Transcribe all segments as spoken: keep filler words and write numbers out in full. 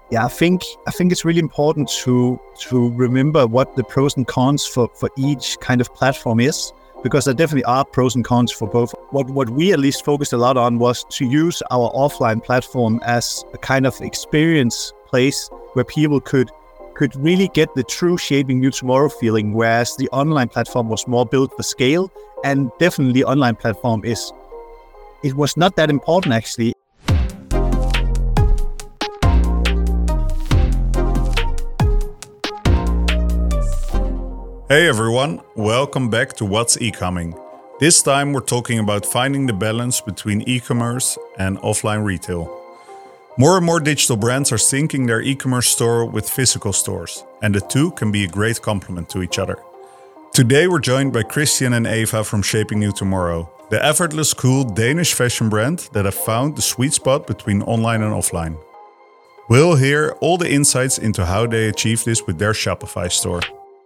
Yeah, I think I think it's really important to to remember what the pros and cons for, for each kind of platform is, because there definitely are pros and cons for both. What what we at least focused a lot on was to use our offline platform as a kind of experience place where people could could really get the true Shaping New Tomorrow feeling, whereas the online platform was more built for scale. And definitely the online platform is, it was not that important actually. Hey everyone, welcome back to What's E-Coming. This time we're talking about finding the balance between e-commerce and offline retail. More and more digital brands are syncing their e-commerce store with physical stores, and the two can be a great complement to each other. Today we're joined by Christian and Eva from Shaping New Tomorrow, the effortless, cool Danish fashion brand that have found the sweet spot between online and offline. We'll hear all the insights into how they achieve this with their Shopify store.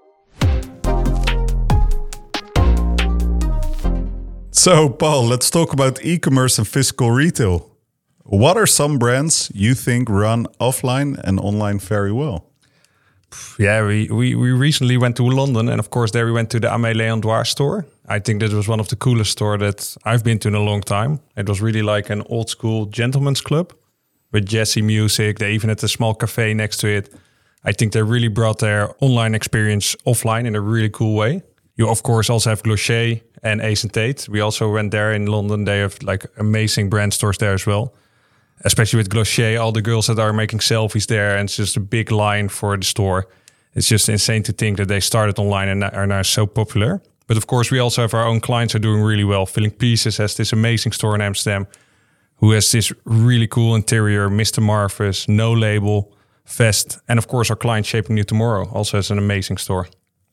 So, Paul, let's talk about e-commerce and physical retail. What are some brands you think run offline and online very well? Yeah, we, we, we recently went to London, and of course there we went to the Aimé Leondoir store. I think that was one of the coolest stores that I've been to in a long time. It was really like an old school gentleman's club with jazzy music. They even had a small cafe next to it. I think they really brought their online experience offline in a really cool way. You of course also have Glossier and Ace and Tate. We also went there in London. They have like amazing brand stores there as well. Especially with Glossier, all the girls that are making selfies there, and it's just a big line for the store. It's just insane to think that they started online and are now so popular. But of course, we also have our own clients who are doing really well. Filling Pieces has this amazing store in Amsterdam, who has this really cool interior. Mister Marvis, No Label, Vest, and of course our client Shaping New Tomorrow also has an amazing store.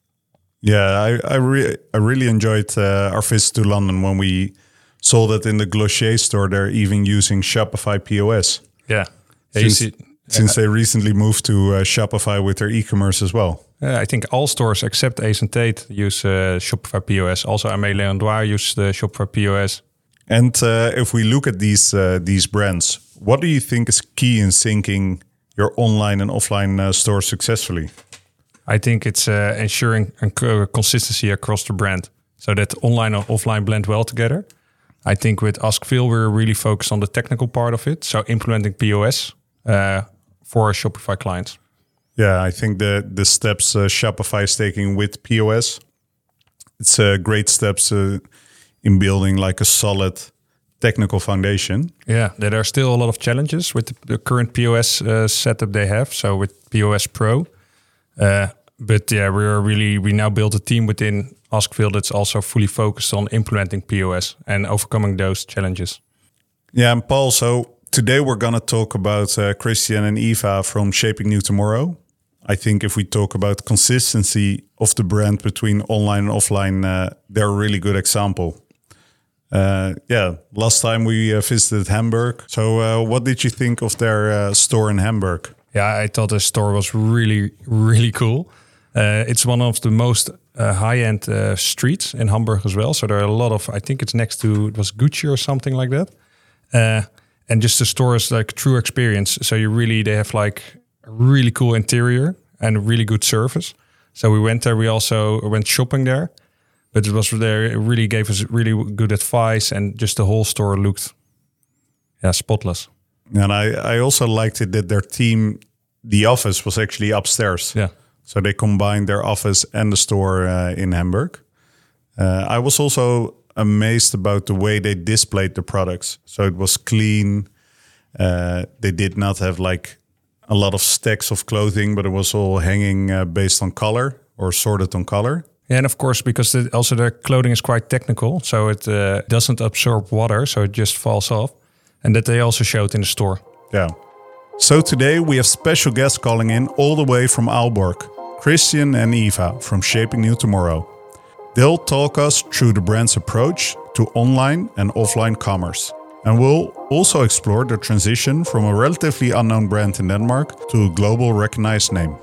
Yeah, I I, re- I really enjoyed uh, our visit to London when we saw that in the Glossier store they're even using Shopify P O S. Yeah. Since, see, since uh, they recently moved to uh, Shopify with their e-commerce as well. Uh, I think all stores except Ace and Tate use uh, Shopify P O S. Also Aimé Leondoir use the Shopify P O S. And uh, if we look at these uh, these brands, what do you think is key in syncing your online and offline uh, stores successfully? I think it's uh, ensuring a consistency across the brand so that online and offline blend well together. I think with Askfeel, we're really focused on the technical part of it. So implementing P O S uh, for our Shopify clients. Yeah, I think the, the steps uh, Shopify is taking with P O S, it's uh, great steps uh, in building like a solid technical foundation. Yeah, there are still a lot of challenges with the, the current P O S uh, setup they have. So with P O S Pro. Uh, but yeah, we're really, we now built a team within Askfeel that's also fully focused on implementing P O S and overcoming those challenges. Yeah, and Paul, so today we're going to talk about uh, Christian and Eva from Shaping New Tomorrow. I think if we talk about consistency of the brand between online and offline, uh, they're a really good example. Uh, yeah, last time we uh, visited Hamburg. So uh, what did you think of their uh, store in Hamburg? Yeah, I thought the store was really, really cool. Uh, it's one of the most uh, high-end uh, streets in Hamburg as well. So there are a lot of, I think it's next to, it was Gucci or something like that. Uh, and just the store is like true experience. So you really, they have like a really cool interior and really good service. So we went there, we also went shopping there. But it was there, it really gave us really good advice, and just the whole store looked, yeah, spotless. And I, I also liked it that their team, the office was actually upstairs. Yeah. So they combined their office and the store uh, in Hamburg. Uh, I was also amazed about the way they displayed the products. So it was clean. Uh, they did not have like a lot of stacks of clothing, but it was all hanging uh, based on color or sorted on color. Yeah, and of course, because the, also their clothing is quite technical, so it uh, doesn't absorb water, so it just falls off. And that they also showed in the store. Yeah. So today we have special guests calling in all the way from Aalborg, Christian and Eva from Shaping New Tomorrow. They'll talk us through the brand's approach to online and offline commerce. And we'll also explore the transition from a relatively unknown brand in Denmark to a global recognized name.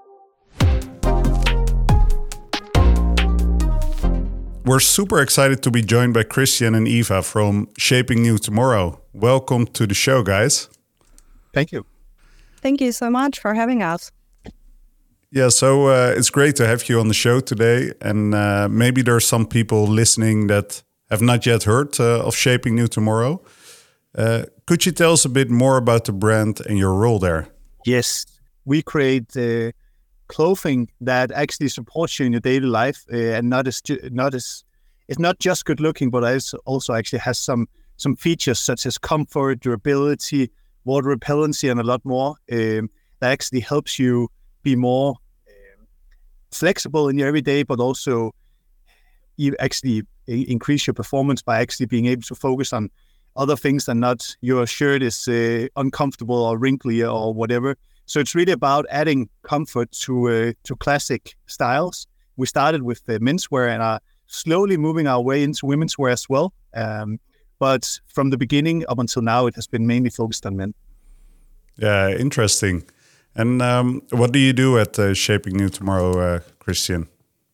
We're super excited to be joined by Christian and Eva from Shaping New Tomorrow. Welcome to the show, guys. Thank you. thank you so much for having us. Yeah, so uh, it's great to have you on the show today. And uh, maybe there's some people listening that have not yet heard uh, of Shaping New Tomorrow. Uh, could you tell us a bit more about the brand and your role there? Yes, we create uh, clothing that actually supports you in your daily life, uh, and not as ju- not as it's not just good looking, but also also actually has some some features such as comfort, durability, water repellency, and a lot more um, that actually helps you be more um, flexible in your everyday, but also you actually increase your performance by actually being able to focus on other things than not your shirt is uh, uncomfortable or wrinkly or whatever. So it's really about adding comfort to uh, to classic styles. We started with the menswear and are slowly moving our way into women's wear as well. Um, but from the beginning up until now, it has been mainly focused on men. Yeah, interesting. And um, what do you do at uh, Shaping New Tomorrow, uh, Christian?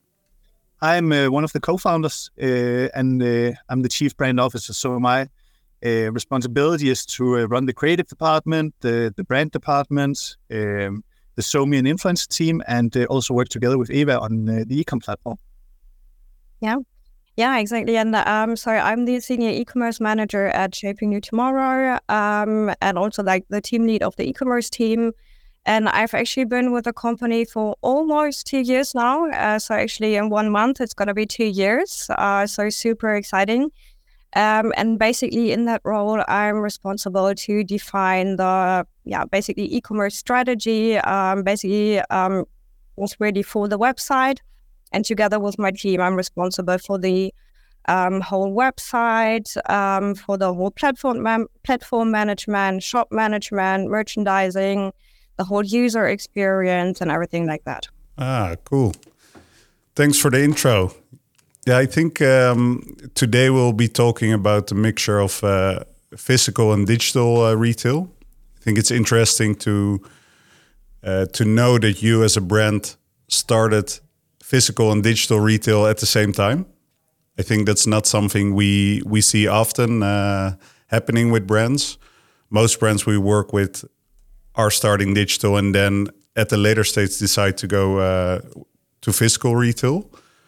I'm uh, one of the co-founders uh, and uh, I'm the chief brand officer. So my uh, responsibility is to uh, run the creative department, the, the brand department, um, the SoMe and influencer team, and uh, also work together with Eva on uh, the e-com platform. Yeah, yeah, exactly. And um, sorry, I'm the senior e-commerce manager at Shaping New Tomorrow, um, and also like the team lead of the e-commerce team. And I've actually been with the company for almost two years now. Uh, so actually in one month, it's going to be two years. Uh, so super exciting. Um, and basically in that role, I'm responsible to define the, yeah, basically e-commerce strategy, um, basically um, was ready for the website. And together with my team, I'm responsible for the um, whole website, um, for the whole platform, man- platform management, shop management, merchandising, the whole user experience and everything like that. Ah, cool. Thanks for the intro. Yeah, I think um, today we'll be talking about the mixture of uh, physical and digital uh, retail. I think it's interesting to uh, to know that you as a brand started physical and digital retail at the same time. I think that's not something we we see often uh, happening with brands. Most brands we work with are starting digital and then at the later stage decide to go uh, to physical retail.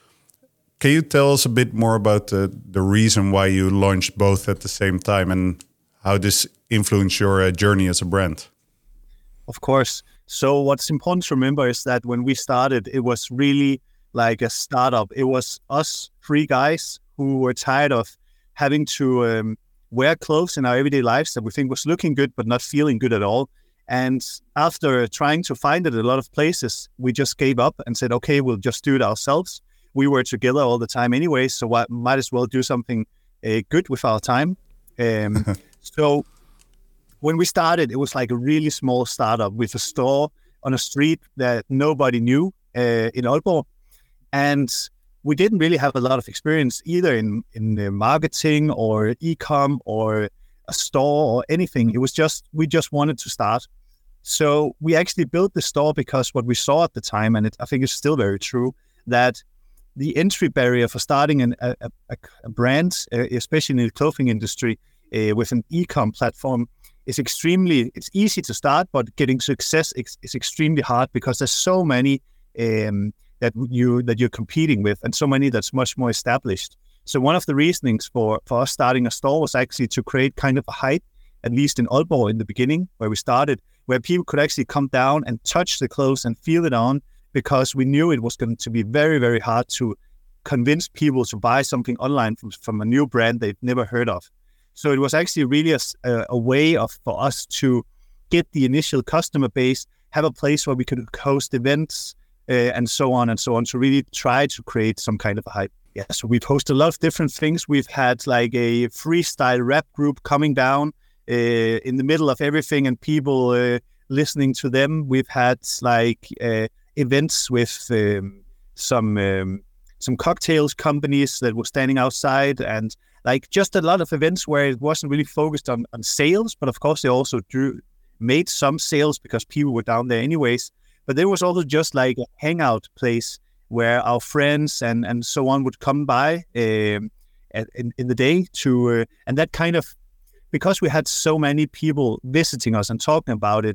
Can you tell us a bit more about the, the reason why you launched both at the same time and how this influenced your uh, journey as a brand? Of course. So what's important to remember is that when we started, it was really like a startup. It was us three guys who were tired of having to um, wear clothes in our everyday lives that we think was looking good, but not feeling good at all. And after trying to find it a lot of places, we just gave up and said, okay, we'll just do it ourselves. We were together all the time anyway, so why, might as well do something uh, good with our time. Um, so when we started, it was like a really small startup with a store on a street that nobody knew uh, in Aalborg. And we didn't really have a lot of experience either in, in uh, marketing or e-com or a store or anything. It was just, we just wanted to start. So we actually built the store because what we saw at the time, and it, I think it's still very true, that the entry barrier for starting an, a, a, a brand, uh, especially in the clothing industry, uh, with an e-com platform is extremely, it's easy to start, but getting success is, is extremely hard because there's so many um, that you that you're competing with and so many that's much more established. So one of the reasonings for, for us starting a store was actually to create kind of a hype, at least in Aalborg in the beginning, where we started, where people could actually come down and touch the clothes and feel it on, because we knew it was going to be very, very hard to convince people to buy something online from, from a new brand they've never heard of. So it was actually really a, a way of for us to get the initial customer base, have a place where we could host events uh, and so on and so on, to really try to create some kind of a hype. Yeah, so we've hosted a lot of different things. We've had like a freestyle rap group coming down uh, in the middle of everything and people uh, listening to them. We've had like uh, events with um, some um, some cocktails companies that were standing outside, and like just a lot of events where it wasn't really focused on, on sales, but of course they also drew, made some sales because people were down there anyways. But there was also just like a hangout place where our friends and, and so on would come by um, at, in, in the day to, uh, and that kind of, because we had so many people visiting us and talking about it, and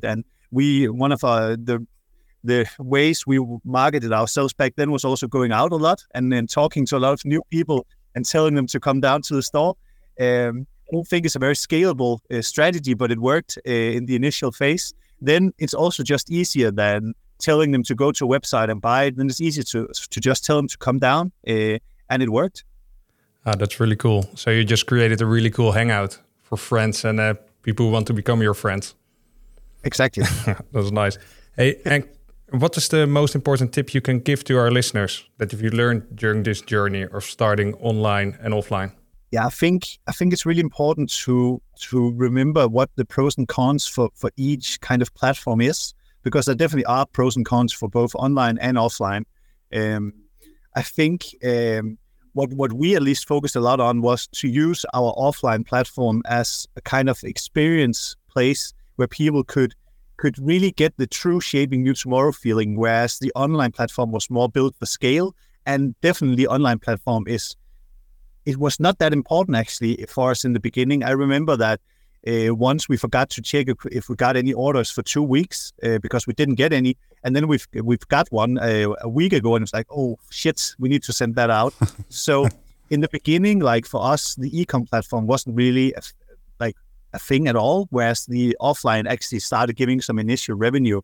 we one of our the the ways we marketed ourselves back then was also going out a lot and then talking to a lot of new people and telling them to come down to the store. Um, I don't think it's a very scalable uh, strategy, but it worked uh, in the initial phase. Then it's also just easier than telling them to go to a website and buy it. Then it's easier to to just tell them to come down, uh, and it worked. Ah, that's really cool. So you just created a really cool hangout for friends and uh, people who want to become your friends. Exactly. That's nice. Hey, and what is the most important tip you can give to our listeners that if you learned during this journey of starting online and offline? Yeah, I think I think it's really important to to remember what the pros and cons for, for each kind of platform is, because there definitely are pros and cons for both online and offline. Um, I think um, what what we at least focused a lot on was to use our offline platform as a kind of experience place where people could could really get the true Shaping New Tomorrow feeling, whereas the online platform was more built for scale. And definitely the online platform is, it was not that important actually for us in the beginning. I remember that uh, once we forgot to check if, if we got any orders for two weeks uh, because we didn't get any. And then we've we've got one uh, a week ago and it's like, oh shit, we need to send that out. So in the beginning, like for us, the e-com platform wasn't really a, like a thing at all, whereas the offline actually started giving some initial revenue.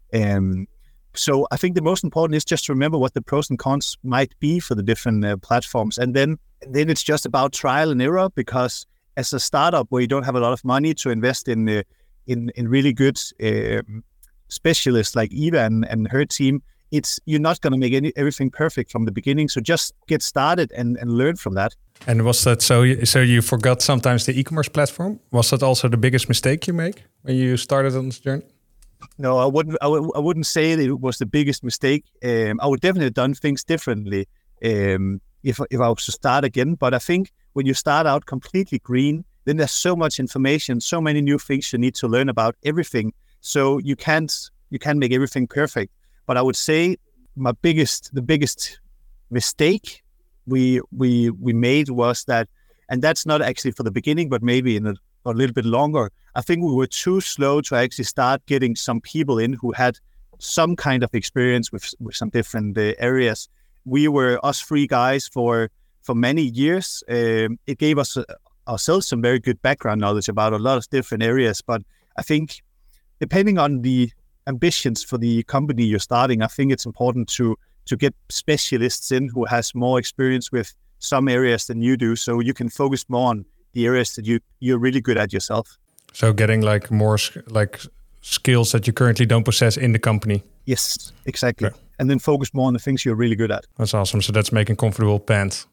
Um, so I think the most important is just to remember what the pros and cons might be for the different uh, platforms. And then, and then it's just about trial and error, because as a startup where you don't have a lot of money to invest in uh, in, in really good um, specialists like Eva and, and her team, it's you're not going to make any, everything perfect from the beginning. So just get started and, and learn from that. And was that so? You, so you forgot sometimes the e-commerce platform? Was that also the biggest mistake you make when you started on this journey? No, I wouldn't. I, w- I wouldn't say that it was the biggest mistake. Um, I would definitely have done things differently um, if if I was to start again. But I think when you start out completely green, then there's so much information, so many new things you need to learn about everything. So you can't you can't make everything perfect. But I would say my biggest the biggest mistake we we we made was that, and that's not actually for the beginning, but maybe in a, a little bit longer. I think we were too slow to actually start getting some people in who had some kind of experience with with some different uh, areas. We were us three guys for for many years. Um, it gave us uh, ourselves some very good background knowledge about a lot of different areas. But I think depending on the ambitions for the company you're starting, I think it's important to to get specialists in who has more experience with some areas than you do, so you can focus more on the areas that you you're really good at yourself. So getting like more like skills that you currently don't possess in the company. Yes, exactly. Okay. And then focus more on the things you're really good at. That's awesome. So that's making comfortable pants.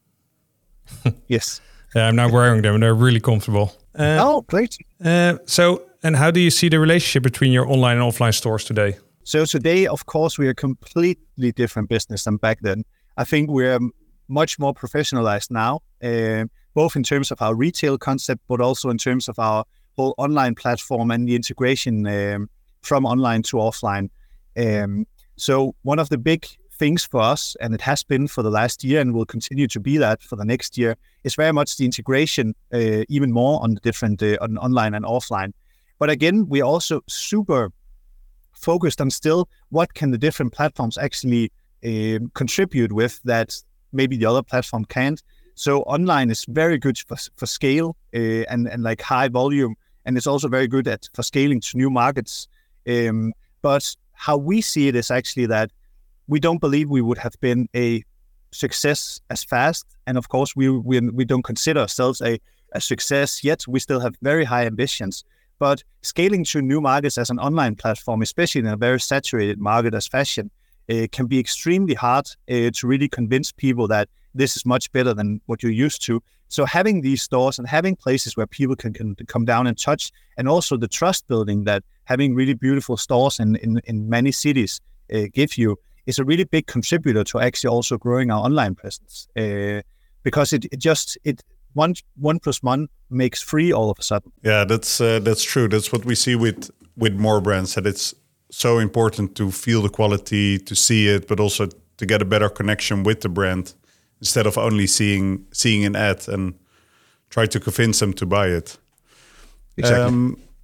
Yes. Yeah, I'm now wearing them and they're really comfortable. Uh, oh, great. Uh, so, and how do you see the relationship between your online and offline stores today? So today, of course, we are a completely different business than back then. I think we're much more professionalized now, uh, both in terms of our retail concept, but also in terms of our whole online platform and the integration um, from online to offline. Um, so one of the big things for us, and it has been for the last year and will continue to be that for the next year, is very much the integration uh, even more on the different uh, on online and offline. But again, we are also super focused on still what can the different platforms actually uh, contribute with that maybe the other platform can't. So online is very good for, for scale uh, and, and like high volume, and it's also very good at for scaling to new markets. Um, but how we see it is actually that we don't believe we would have been a success as fast. And of course, we we, we don't consider ourselves a, a success yet. We still have very high ambitions. But scaling to new markets as an online platform, especially in a very saturated market as fashion, uh, can be extremely hard uh, to really convince people that this is much better than what you're used to. So having these stores and having places where people can, can come down and touch, and also the trust building that having really beautiful stores in, in, in many cities uh, give you, is a really big contributor to actually also growing our online presence. Uh, because it, it just, it one one plus one makes three all of a sudden. Yeah, that's uh, that's true. That's what we see with with more brands, that it's so important to feel the quality, to see it, but also to get a better connection with the brand instead of only seeing seeing an ad and try to convince them to buy it. Exactly. Um,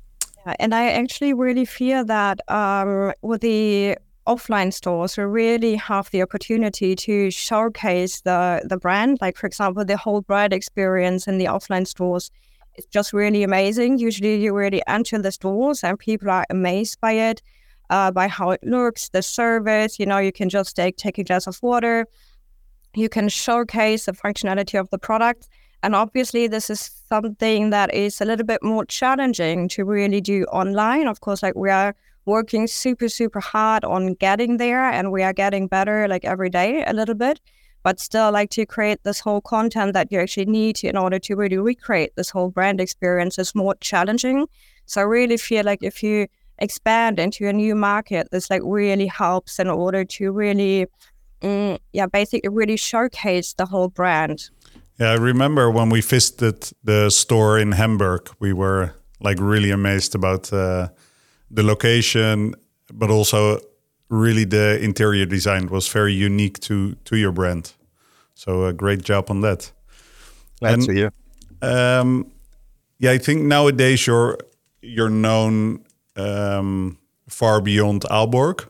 And I actually really feel that um, with the offline stores, we really have the opportunity to showcase the, the brand. Like, for example, the whole brand experience in the offline stores is just really amazing. Usually you really enter the stores and people are amazed by it, uh, by how it looks, the service. You know, you can just take, take a glass of water. You can showcase the functionality of the product. And obviously, this is something that is a little bit more challenging to really do online. Of course, like we are working super, super hard on getting there, and we are getting better like every day a little bit. But still, like to create this whole content that you actually need in order to really recreate this whole brand experience is more challenging. So I really feel like if you expand into a new market, this like really helps in order to really, mm, yeah, basically really showcase the whole brand. Yeah, I remember when we visited the store in Hamburg, we were like really amazed about uh, the location, but also really the interior design was very unique to to your brand. So a great job on that. Glad and, to hear. Um, yeah, I think nowadays you're you're known um, far beyond Aalborg.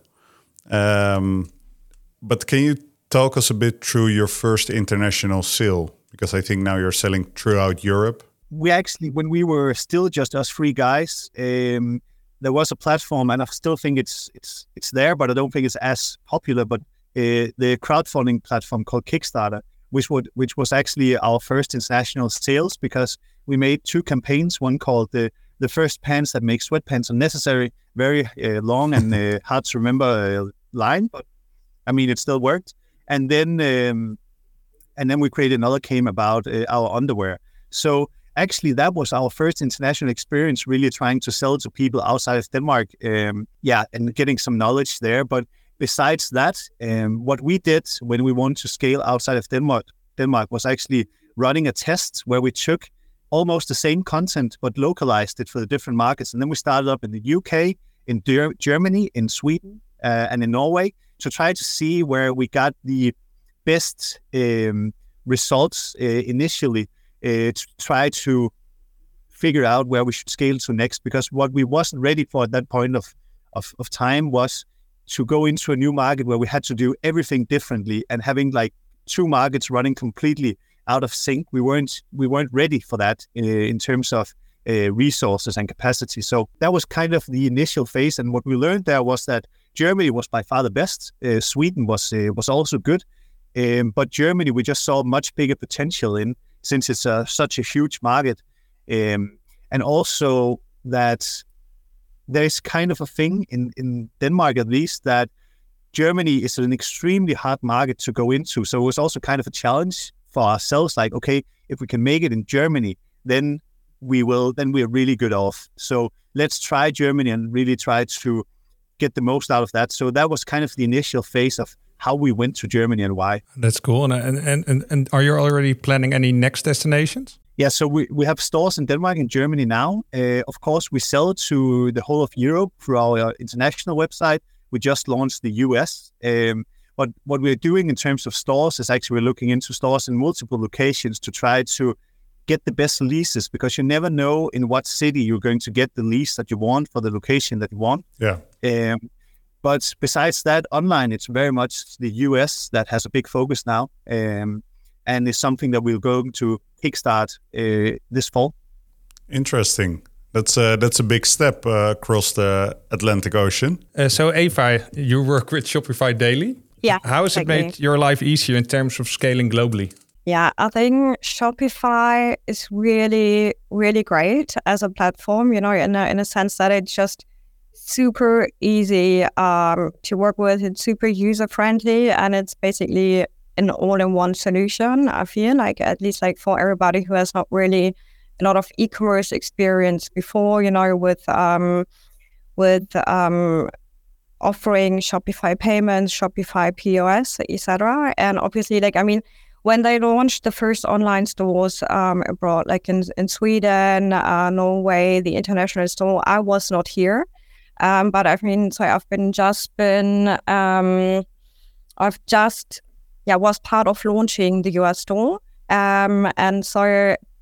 Um, but can you talk us a bit through your first international sale? Because I think now you're selling throughout Europe. We actually, when we were still just us three guys, um, there was a platform, and I still think it's it's it's there, but I don't think it's as popular. But uh, the crowdfunding platform called Kickstarter, which would which was actually our first international sales, because we made two campaigns. One called the the first pants that make sweatpants unnecessary, very uh, long and uh, hard to remember uh, line, but I mean it still worked. And then. Um, And then we created another came about uh, our underwear. So actually, that was our first international experience, really trying to sell to people outside of Denmark. Um, yeah, and getting some knowledge there. But besides that, um, what we did when we wanted to scale outside of Denmark, Denmark was actually running a test where we took almost the same content but localized it for the different markets. And then we started up in the U K, in Ger- Germany, in Sweden, uh, and in Norway to try to see where we got the best um, results uh, initially uh, to try to figure out where we should scale to next. Because what we wasn't ready for at that point of, of, of time was to go into a new market where we had to do everything differently, and having like two markets running completely out of sync. We weren't we weren't ready for that in, in terms of uh, resources and capacity. So that was kind of the initial phase. And what we learned there was that Germany was by far the best. Uh, Sweden was uh, was also good. Um, but Germany, we just saw much bigger potential in, since it's uh, such a huge market. Um, and also that there's kind of a thing in, in Denmark, at least, that Germany is an extremely hard market to go into. So it was also kind of a challenge for ourselves. Like, okay, if we can make it in Germany, then we will, then we're really good off. So let's try Germany and really try to get the most out of that. So that was kind of the initial phase of how we went to Germany and why. That's cool. And and and, and are you already planning any next destinations? Yeah, so we, we have stores in Denmark and Germany now. Uh, of course, we sell to the whole of Europe through our international website. We just launched the U S. Um, but what we're doing in terms of stores is actually we're looking into stores in multiple locations to try to get the best leases, because you never know in what city you're going to get the lease that you want for the location that you want. Yeah. Um, But besides that, online, it's very much the U S that has a big focus now, um, and it's something that we're going to kickstart uh, this fall. Interesting. That's a, that's a big step uh, across the Atlantic Ocean. Uh, so Eva, you work with Shopify daily. Yeah. How has exactly. it made your life easier in terms of scaling globally? Yeah, I think Shopify is really, really great as a platform, you know, in a, in a sense that it's just super easy um, to work with. It's super user-friendly, and it's basically an all-in-one solution, I feel, like at least like for everybody who has not really a lot of e-commerce experience before, you know, with um, with um, offering Shopify payments, Shopify P O S, et cetera. And obviously, like, I mean, when they launched the first online stores um, abroad, like in, in Sweden, uh, Norway, the international store, I was not here. Um, but I mean, so I've been just been, um, I've just, yeah, was part of launching the U S store. Um, and so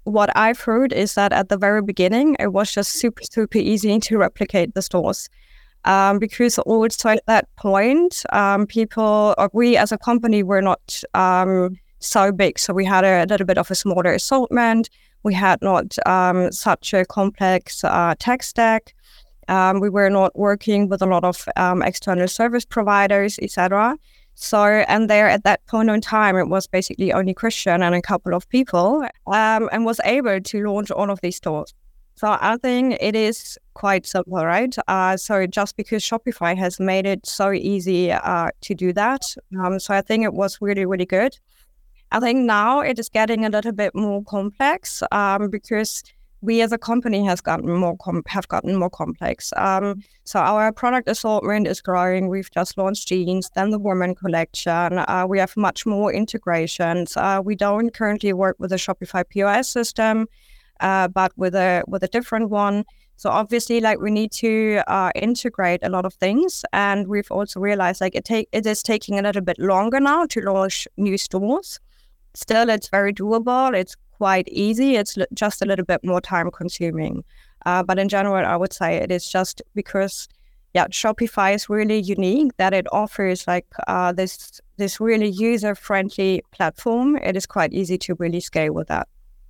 what I've heard is that at the very beginning, it was just super, super easy to replicate the stores. Um, because also at that point, um, people, or we as a company were not um, so big. So we had a little bit of a smaller assortment. We had not um, such a complex uh, tech stack. Um, we were not working with a lot of um, external service providers, et cetera. So, and there at that point in time, it was basically only Christian and a couple of people, um, and was able to launch all of these stores. So I think it is quite simple, right? Uh, so just because Shopify has made it so easy uh, to do that. Um, so I think it was really, really good. I think now it is getting a little bit more complex um, because we as a company has gotten more com- have gotten more complex. Um, so our product assortment is growing. We've just launched jeans, then the women collection. Uh, we have much more integrations. Uh, we don't currently work with a Shopify P O S system. Uh, but with a with a different one. So obviously, like we need to uh, integrate a lot of things, and we've also realized like it take it is taking a little bit longer now to launch new stores. Still, it's very doable. It's quite easy. It's l- just a little bit more time consuming. Uh, but in general, I would say it is just because yeah, Shopify is really unique that it offers like uh, this this really user friendly platform. It is quite easy to really scale with that.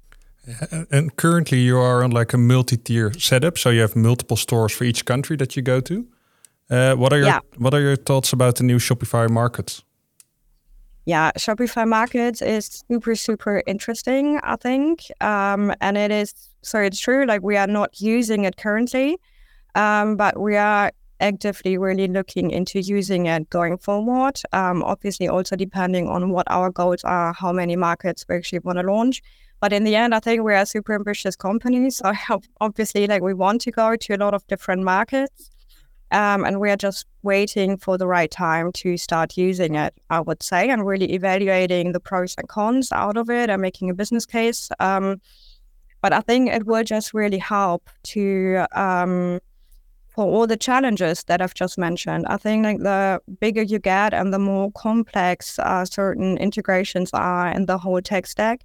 And currently you are on like a multi-tier setup, so you have multiple stores for each country that you go to. Uh, what are your yeah. What are your thoughts about the new Shopify Markets? Yeah, Shopify Markets is super, super interesting, I think. Um, and it is, so it's true, like we are not using it currently, um, but we are actively really looking into using it going forward. Um, obviously also depending on what our goals are, how many markets we actually want to launch. But in the end, I think we're a super ambitious company. So obviously, like we want to go to a lot of different markets. Um, and we're just waiting for the right time to start using it, I would say, and really evaluating the pros and cons out of it and making a business case. Um, but I think it will just really help to, um, for all the challenges that I've just mentioned. I think like the bigger you get and the more complex uh, certain integrations are in the whole tech stack,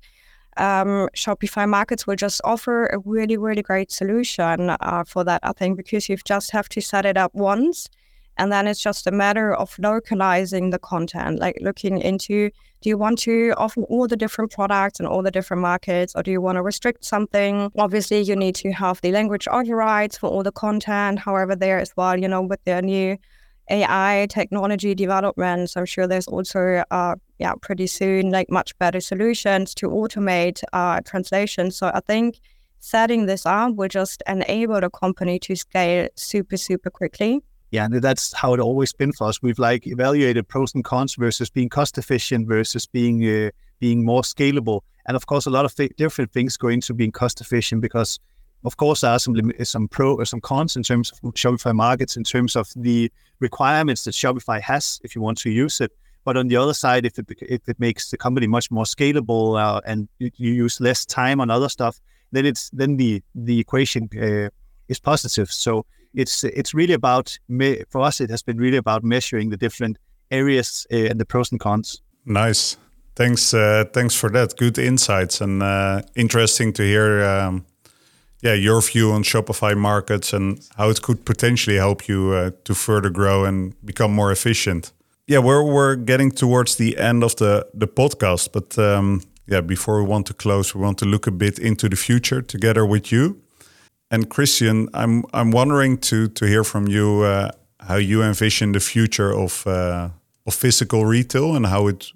Um, Shopify Markets will just offer a really, really great solution uh, for that, I think, because you just have to set it up once. And then it's just a matter of localizing the content, like looking into, do you want to offer all the different products and all the different markets, or do you want to restrict something? Obviously, you need to have the language overrides for all the content. However, there as well, you know, with their new A I technology developments, I'm sure there's also, uh, yeah, pretty soon, like much better solutions to automate uh, translation. So I think setting this up will just enable the company to scale super, super quickly. Yeah, and that's how it always been for us. We've like evaluated pros and cons versus being cost efficient versus being uh, being more scalable. And of course, a lot of th- different things go into being cost efficient because, of course, there are some lim- some pro or some cons in terms of Shopify Markets, in terms of the requirements that Shopify has if you want to use it. But on the other side, if it if it makes the company much more scalable uh, and you, you use less time on other stuff, then it's then the the equation uh, is positive. So it's it's really about me- for us. It has been really about measuring the different areas uh, and the pros and cons. Nice, thanks, uh, thanks for that. Good insights and uh, interesting to hear. Um, yeah, your view on Shopify Markets and how it could potentially help you uh, to further grow and become more efficient. Yeah, we're we're getting towards the end of the the podcast, but um, yeah, before we want to close, we want to look a bit into the future together with you. And Christian, I'm I'm wondering to to hear from you uh, how you envision the future of uh, of physical retail and how it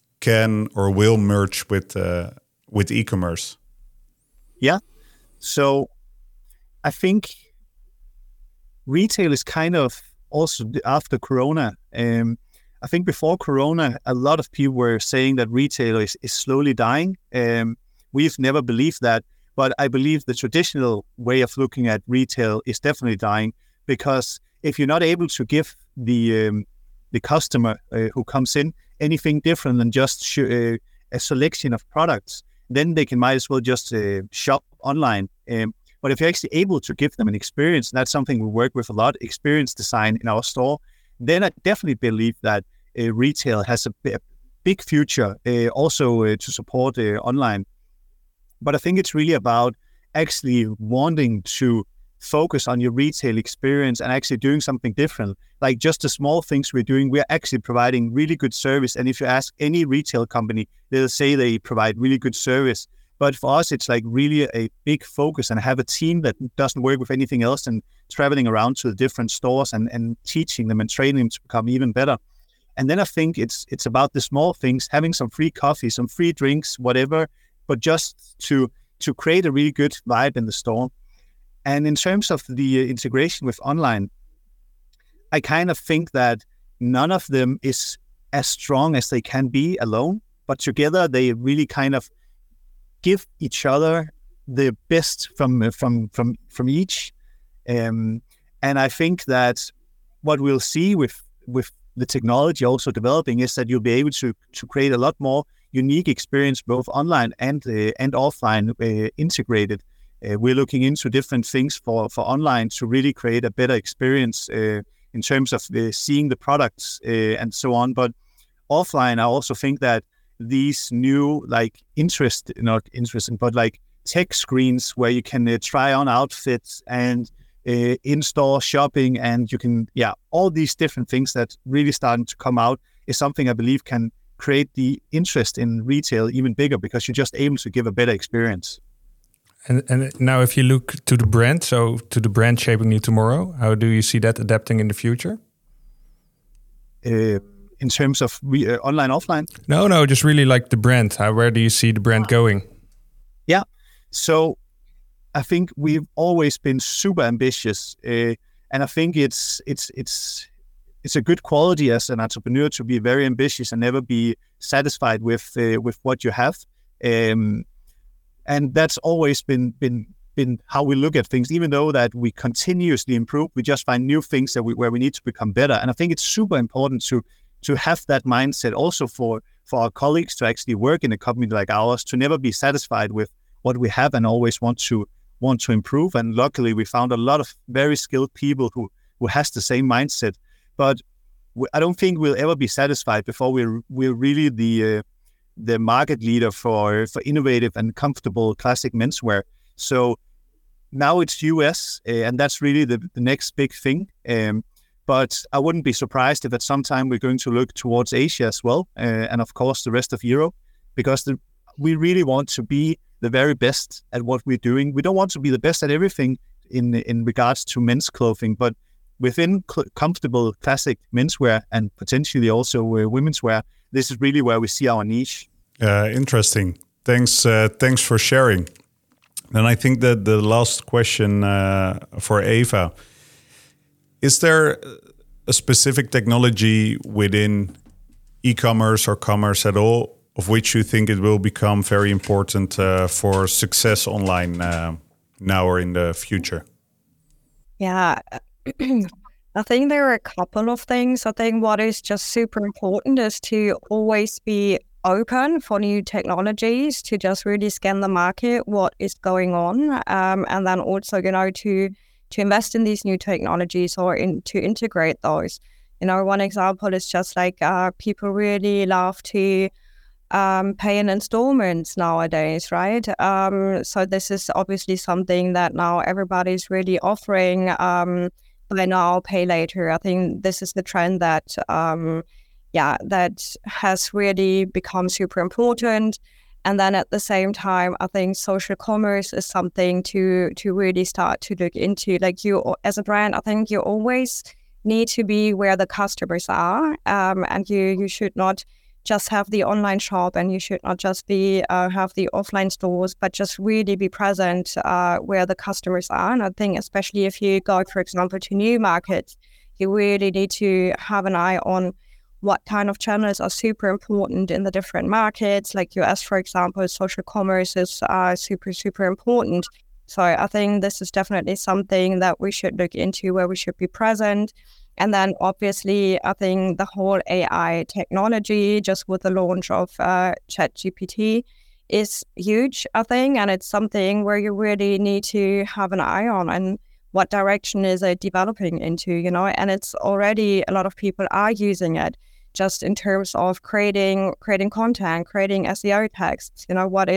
can or will merge with uh, with e-commerce. Yeah, so I think retail is kind of also after Corona. Um, I think before Corona, a lot of people were saying that retail is, is slowly dying. Um, we've never believed that, but I believe the traditional way of looking at retail is definitely dying, because if you're not able to give the um, the customer uh, who comes in anything different than just sh- uh, a selection of products, then they can might as well just uh, shop online. Um, but if you're actually able to give them an experience, and that's something we work with a lot, experience design in our store, then I definitely believe that uh, retail has a, b- a big future uh, also uh, to support uh, online. But I think it's really about actually wanting to focus on your retail experience and actually doing something different. Like just the small things we're doing, we're actually providing really good service. And if you ask any retail company, they'll say they provide really good service. But for us, it's like really a big focus, and have a team that doesn't work with anything else and traveling around to the different stores and, and teaching them and training them to become even better. And then I think it's it's about the small things, having some free coffee, some free drinks, whatever, but just to to create a really good vibe in the store. And in terms of the integration with online, I kind of think that none of them is as strong as they can be alone, but together they really kind of give each other the best from from from from each. Um, and I think that what we'll see with with the technology also developing is that you'll be able to to create a lot more unique experience, both online and uh, and offline uh, integrated. Uh, we're looking into different things for, for online to really create a better experience uh, in terms of uh, seeing the products uh, and so on. But offline, I also think that these new, like, interest, not interesting, but like tech screens where you can uh, try on outfits and uh, in-store shopping, and you can, yeah, all these different things that really starting to come out is something I believe can create the interest in retail even bigger, because you're just able to give a better experience. And, and now if you look to the brand, so to the brand Shaping New Tomorrow, how do you see that adapting in the future? Uh, in terms of re- uh, online, offline? No, no, just really like the brand. How, where do you see the brand going? Yeah, so I think we've always been super ambitious, uh, and I think it's it's it's it's a good quality as an entrepreneur to be very ambitious and never be satisfied with uh, with what you have. Um, And that's always been been been how we look at things. Even though that we continuously improve, we just find new things that we, where we need to become better. And I think it's super important to to have that mindset also for for our colleagues to actually work in a company like ours, to never be satisfied with what we have and always want to want to improve. And luckily, we found a lot of very skilled people who who has the same mindset. But we, I don't think we'll ever be satisfied before we're we're really the uh, the market leader for for innovative and comfortable classic menswear. So now it's U S, uh, and that's really the, the next big thing. Um, but I wouldn't be surprised if at some time we're going to look towards Asia as well, uh, and of course the rest of Europe, because the, we really want to be the very best at what we're doing. We don't want to be the best at everything in in regards to men's clothing, but within cl- comfortable classic menswear and potentially also uh, women's wear, this is really where we see our niche. Uh, interesting. Thanks. Uh, thanks for sharing. And I think that the last question uh, for Eva: is there a specific technology within e-commerce or commerce at all of which you think it will become very important uh, for success online uh, now or in the future? Yeah. I think there are a couple of things. I think what is just super important is to always be open for new technologies, to just really scan the market, what is going on, um, and then also, you know, to to invest in these new technologies or in, to integrate those. You know, one example is just like uh, people really love to um, pay in installments nowadays, right? Um, so this is obviously something that now everybody's really offering. Um, buy now, pay later. I think this is the trend that, um, yeah, that has really become super important. And then at the same time, I think social commerce is something to to really start to look into. Like, you, as a brand, I think you always need to be where the customers are, um, and you you should not just have the online shop, and you should not just be uh, have the offline stores, but just really be present uh, where the customers are. And I think especially if you go, for example, to new markets, you really need to have an eye on what kind of channels are super important in the different markets. Like U S, for example, social commerce is uh, super, super important. So I think this is definitely something that we should look into, where we should be present. And then obviously, I think the whole A I technology, just with the launch of uh, ChatGPT, is huge, I think. And it's something where you really need to have an eye on, and what direction is it developing into, you know? And it's already, a lot of people are using it just in terms of creating creating content, creating S E O texts. You know, what is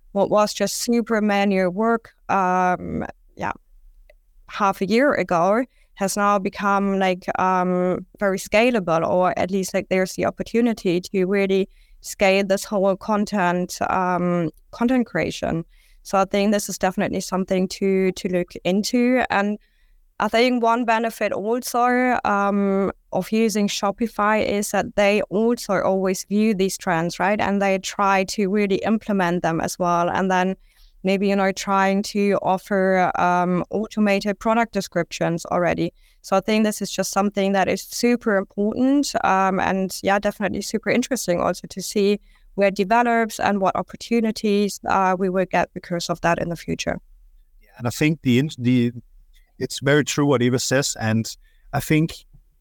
what was just super manual work, um, yeah, half a year ago has now become like um, very scalable, or at least like there's the opportunity to really scale this whole content um, content creation. So I think this is definitely something to to look into. And I think one benefit also um, of using Shopify is that they also always view these trends, right? And they try to really implement them as well. And then maybe, you know, trying to offer um, automated product descriptions already. So I think this is just something that is super important um, and yeah, definitely super interesting also to see where it develops and what opportunities uh, we will get because of that in the future. Yeah, and I think the the it's very true what Eva says. And I think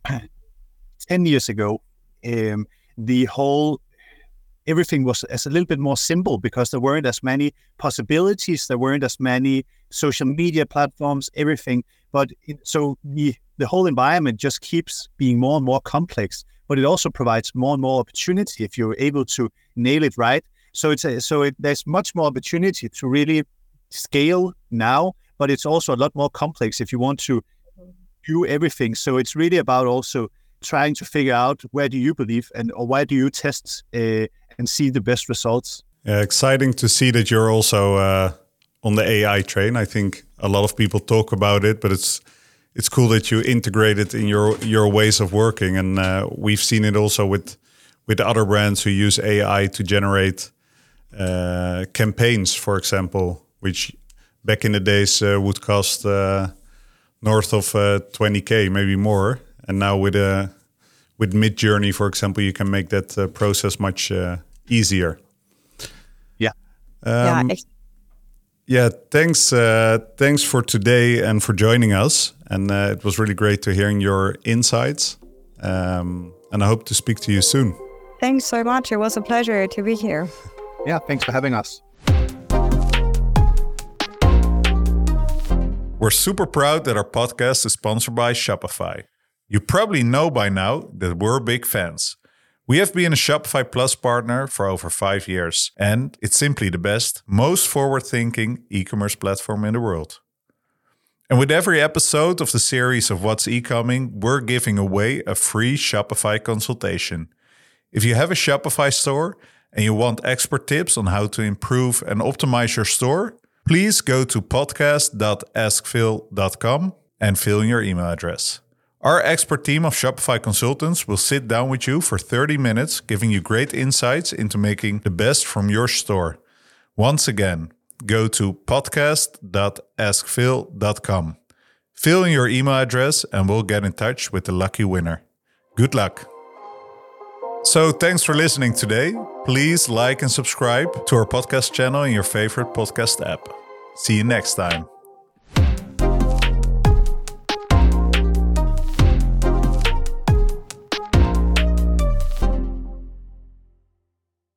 ten years ago, um, the whole, everything was as a little bit more simple because there weren't as many possibilities. There weren't as many social media platforms, everything. But it, so the, the whole environment just keeps being more and more complex, but it also provides more and more opportunity if you're able to nail it right. So it's a, so it, there's much more opportunity to really scale now, but it's also a lot more complex if you want to do everything. So it's really about also trying to figure out where do you believe and or where do you test uh, and see the best results. Yeah, exciting to see that you're also uh, on the A I train. I think a lot of people talk about it, but it's it's cool that you integrate it in your your ways of working. And uh, we've seen it also with with other brands who use A I to generate uh, campaigns, for example, which back in the days uh, would cost uh, north of uh, twenty K, maybe more. And now with uh, with Midjourney, for example, you can make that uh, process much uh, easier. Yeah. Um, yeah. yeah. Thanks. Uh, thanks for today and for joining us. And uh, it was really great to hearing your insights. Um, and I hope to speak to you soon. Thanks so much. It was a pleasure to be here. Yeah. Thanks for having us. We're super proud that our podcast is sponsored by Shopify. You probably know by now that we're big fans. We have been a Shopify Plus partner for over five years, and it's simply the best, most forward-thinking e-commerce platform in the world. And with every episode of the series of What's E-Coming, we're giving away a free Shopify consultation. If you have a Shopify store and you want expert tips on how to improve and optimize your store, please go to podcast dot ask phil dot com and fill in your email address. Our expert team of Shopify consultants will sit down with you for thirty minutes, giving you great insights into making the best from your store. Once again, go to podcast dot ask phil dot com. Fill in your email address and we'll get in touch with the lucky winner. Good luck. So thanks for listening today. Please like and subscribe to our podcast channel in your favorite podcast app. See you next time.